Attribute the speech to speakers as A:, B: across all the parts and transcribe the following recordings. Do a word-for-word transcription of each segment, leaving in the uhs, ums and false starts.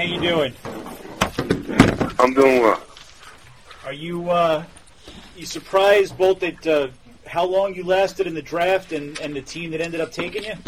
A: you doing?
B: I'm doing well.
A: Are you uh, you surprised both at uh, how long you lasted in the draft and, and the team that ended up taking you?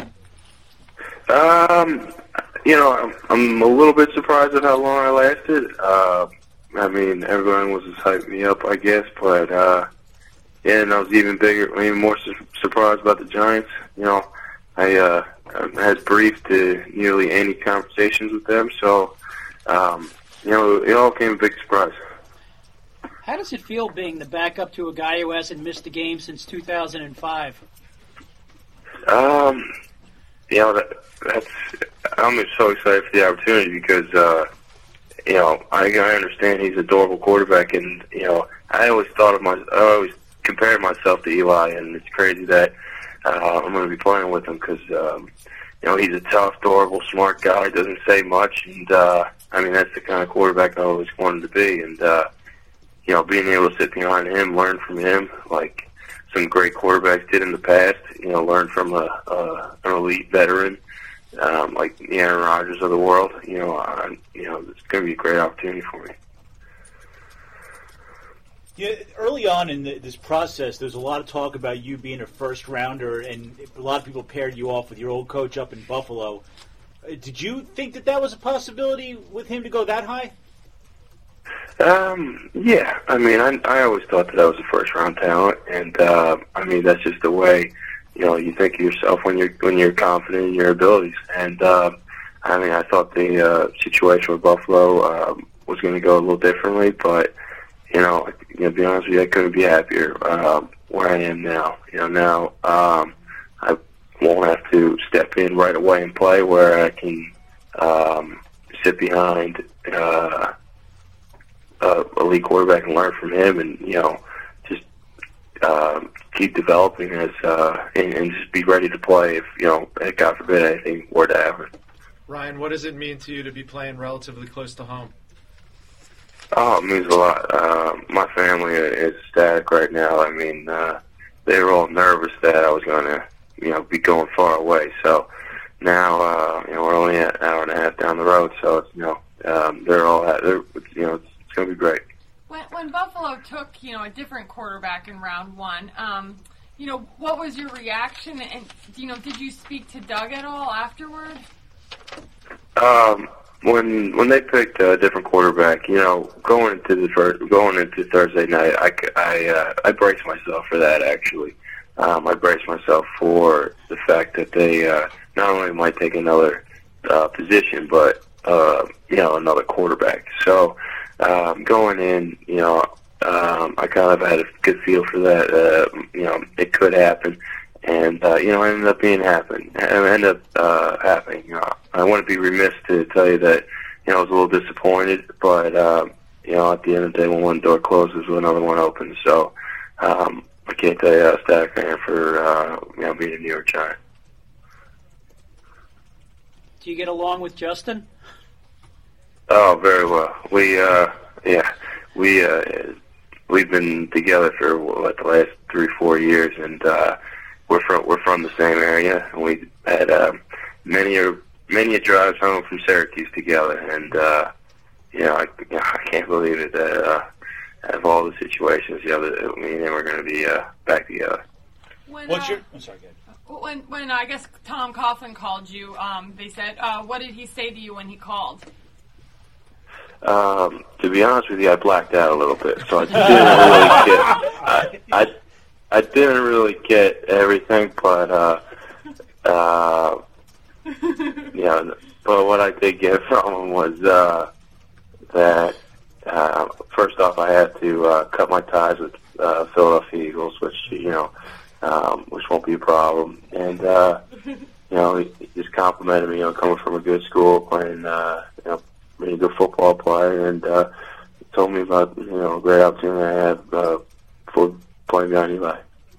B: Um, you know, I'm, I'm a little bit surprised at how long I lasted. Uh, I mean, everyone was just hyping me up, I guess, but uh, yeah, and I was even bigger, even more su- surprised about the Giants. You know, I uh, had brief to nearly any conversations with them, so um, you know, it all came a big surprise.
C: How does it feel being the backup to a guy who hasn't missed a game since two thousand five?
B: Um, you know, that, that's I'm so excited for the opportunity because, uh, you know, I, I understand he's a durable quarterback, and, you know, I always thought of my, I always compared myself to Eli, and it's crazy that uh, I'm going to be playing with him because, um, you know, he's a tough, durable, smart guy, doesn't say much, and, uh, I mean, that's the kind of quarterback I always wanted to be, and, uh, you know, being able to sit behind him, learn from him, like some great quarterbacks did in the past, you know, learn from a, a an elite veteran, um, like the Aaron Rodgers of the world, you know, uh, you know, it's going to be a great opportunity for me.
A: Yeah, early on in the, this process, there's a lot of talk about you being a first rounder, and a lot of people paired you off with your old coach up in Buffalo. Uh, did you think that that was a possibility with him to go that high?
B: Um, yeah, I mean, I, I always thought that I was a first-round talent, and uh, I mean, that's just the way, you know, you think of yourself when you're when you're confident in your abilities. And uh, I mean, I thought the uh, situation with Buffalo um, was going to go a little differently, but you know, you know, to be honest with you, I couldn't be happier uh, where I am now. You know, now um, I won't have to step in right away and play, where I can um, sit behind. Uh, Uh, elite quarterback and learn from him, and you know, just uh, keep developing as uh, and, and just be ready to play if you know, God forbid, anything were to happen.
D: Ryan, what does it mean to you to be playing relatively close to home?
B: Oh, it means a lot. Uh, my family is ecstatic right now. I mean, uh, they were all nervous that I was going to, you know, be going far away. So now, uh, you know, we're only an hour and a half down the road. So it's, you know, um, they're all, they're, you know, it's, it's going to be great.
E: When, when Buffalo took, you know, a different quarterback in round one, um, you know, what was your reaction? And, you know, did you speak to Doug at all afterward?
B: Um, when when they picked a different quarterback, you know, going into the first, going into Thursday night, I, I, uh, I braced myself for that, actually. Um, I braced myself for the fact that they uh, not only might take another uh, position, but, uh, you know, another quarterback. So, Um, going in, you know, um, I kind of had a good feel for that. Uh, you know, it could happen, and uh, you know, it ended up being happen. It ended up uh, happening. You know, I wouldn't be remiss to tell you that, you know, I was a little disappointed, but um, you know, at the end of the day, when one door closes, another one opens. So um, I can't tell you how ecstatic I am for uh, you know, being a New York Giant.
C: Do you get along with Justin?
B: Oh, very well. We, uh, yeah, we, uh, we've been together for what, the last three, four years, and uh, we're from we're from the same area, and we had uh, many a many a drives home from Syracuse together, and uh, you know, I, you know, I can't believe it that uh, out of all the situations, you know, that me and him are going to be uh, back together.
E: When,
A: What's
E: uh,
A: your? I'm sorry, go ahead.
E: When, when I guess Tom Coughlin called you, um, they said, uh, what did he say to you when he called?
B: Um, to be honest with you, I blacked out a little bit, so I didn't really get. I, I, I didn't really get everything, but uh, uh, you know, but what I did get from him was uh, that uh, first off, I had to uh, cut my ties with uh, Philadelphia Eagles, which you know, um, which won't be a problem, and uh, you know, he, he just complimented me, you know, coming from a good school, playing, uh, you know. Being a good football player, and uh, told me about, you know, a great opportunity I have uh, for playing behind Eli.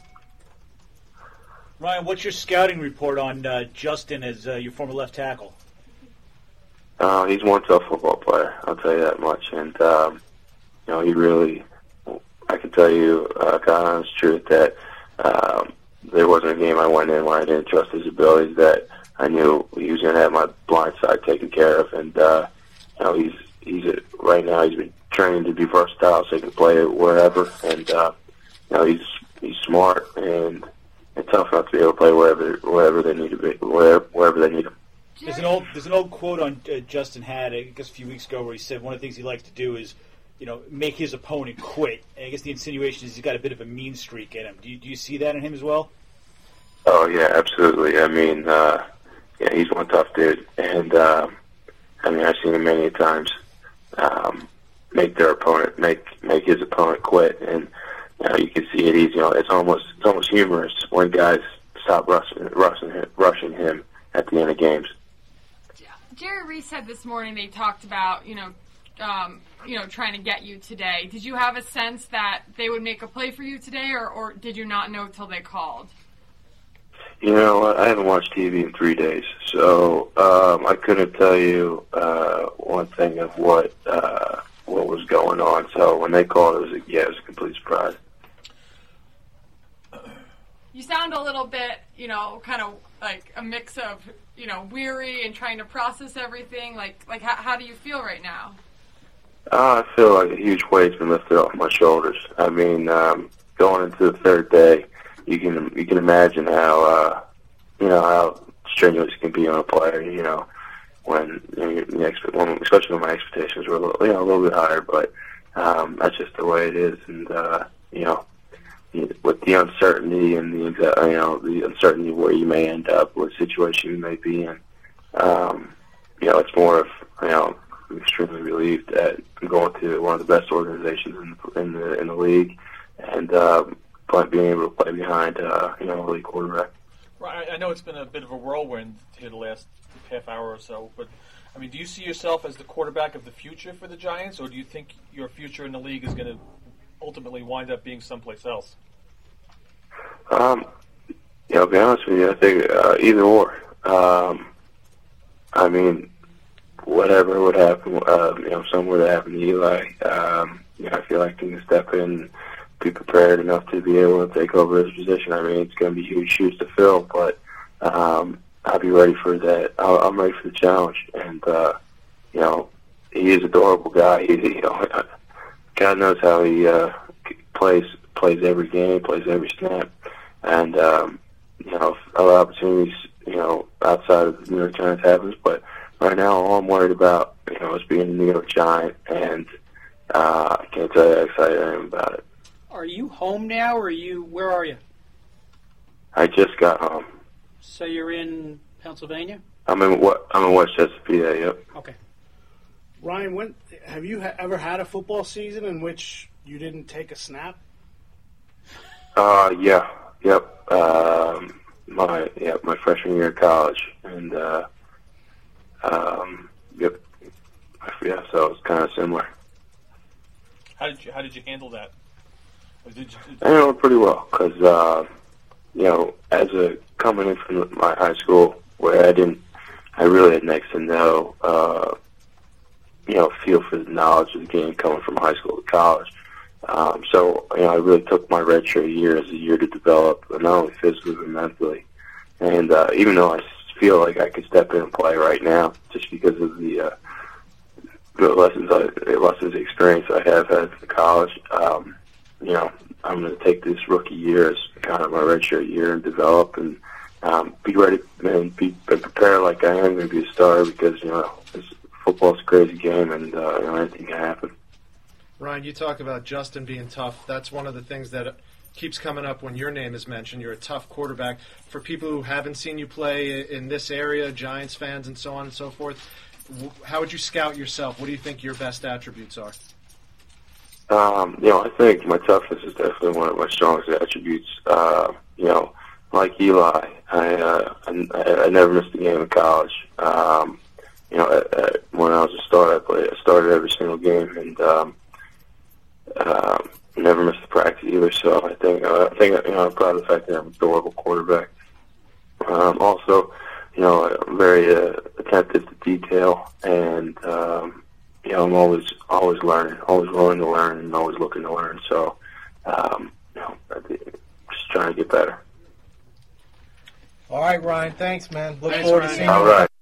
A: Ryan, what's your scouting report on uh, Justin as uh, your former left tackle?
B: Uh, he's one tough football player, I'll tell you that much. And, um, you know, he really, I can tell you, uh, kind of honest truth, that um, there wasn't a game I went in where I didn't trust his abilities, that I knew he was going to have my blind side taken care of. And, uh, you know, he's he's a, right now he's been trained to be versatile, so he can play it wherever. And uh, you know, he's he's smart and and tough enough to be able to play wherever wherever they need to be, wherever wherever they need him.
A: There's an old there's an old quote on uh, Justin had I guess a few weeks ago where he said one of the things he likes to do is, you know, make his opponent quit. And I guess the insinuation is he's got a bit of a mean streak in him. Do you, do you see that in him as well?
B: Oh yeah, absolutely. I mean, uh, yeah, he's one tough dude, and uh, I mean I've seen him many times um, make their opponent make make his opponent quit, and you know, you can see it. He's you know it's almost it's almost humorous when guys stop rushing rushing him, rushing him at the end of games.
E: Jerry Reese said this morning they talked about, you know, um, you know, trying to get you today. Did you have a sense that they would make a play for you today, or, or did you not know till they called?
B: You know, I haven't watched T V in three days, so um, I couldn't tell you uh, one thing of what uh, what was going on. So when they called, it was a, yeah, it was a complete surprise.
E: You sound a little bit, you know, kind of like a mix of, you know, weary and trying to process everything. Like, like how, how do you feel right now?
B: Uh, I feel like a huge weight's been lifted off my shoulders. I mean, um, going into the third day, you can you can imagine how uh, you know how strenuous it can be on a player. You know, when you know, the expect, when, especially when my expectations were a little, you know, a little bit higher. But um, that's just the way it is, and uh, you know. With the uncertainty and the you know the uncertainty of where you may end up, what situation you may be in, um, you know, it's more of you know I'm extremely relieved that I'm going to one of the best organizations in the in the, in the league, and um, being able to play behind uh, you know a league quarterback.
F: Right, I know it's been a bit of a whirlwind here the last half hour or so, but I mean, do you see yourself as the quarterback of the future for the Giants, or do you think your future in the league is going to ultimately wind up being someplace else?
B: Um, yeah, I'll be honest with you. I think uh, either or. Um, I mean, whatever would happen, uh, you know, something would happen to Eli. Um, you know, I feel like I can step in and be prepared enough to be able to take over his position. I mean, it's going to be huge shoes to fill, but um, I'll be ready for that. I'll, I'm ready for the challenge, and uh, you know, he is a adorable guy. He, you know, God knows how he uh, plays plays every game, plays every snap, and um, you know, other opportunities, you know, outside of the New York Giants happens. But right now, all I'm worried about, you know, is being a New York Giant, and uh, I can't tell you how excited I am about it.
C: Are you home now, or are you? Where are you?
B: I just got home.
C: So you're in Pennsylvania?
B: I'm in what? I'm in Westchester, P A. Yep.
C: Okay.
G: Ryan, when have you ha- ever had a football season in which you didn't take a snap?
B: Uh, yeah, yep. Um, my yeah, my freshman year of college, and uh, um, yep, yeah. So it's kind of similar.
F: How did you How did you handle that? Or did you, did
B: I handled it pretty well because uh, you know, as a coming in from my high school where I didn't, I really had next to no, uh, you know, feel for the knowledge of the game coming from high school to college. Um, so, you know, I really took my redshirt year as a year to develop, not only physically but mentally. And uh, even though I feel like I could step in and play right now, just because of the, uh, the lessons, I, the lessons experience I have had in college, um, you know, I'm going to take this rookie year as kind of my redshirt year and develop and um, be ready and be, be prepared like I am going to be a star because, you know, it's, football's a crazy game and uh, you know, anything can happen.
D: Ryan, you talk about Justin being tough. That's one of the things that keeps coming up when your name is mentioned. You're a tough quarterback. For people who haven't seen you play in this area, Giants fans and so on and so forth, how would you scout yourself? What do you think your best attributes are?
B: Um, you know, I think my toughness is definitely one of my strongest attributes. Uh, you know, like Eli, I, uh, I, I never missed a game in college. Um, you know, at, at, when I was a starter, I, played, I started every single game, and um, um, never missed a practice either. So I think, uh, I think, you know, I'm proud of the fact that I'm a durable quarterback. Um, also, you know, I'm very uh, attentive to detail, and um, you know, I'm always always learning, always willing to learn, and always looking to learn. So, um, you know, just trying to get better.
H: All right, Ryan. Thanks, man. Look
D: Thanks,
H: forward
D: Ryan.
H: to seeing
B: All
H: you.
B: right.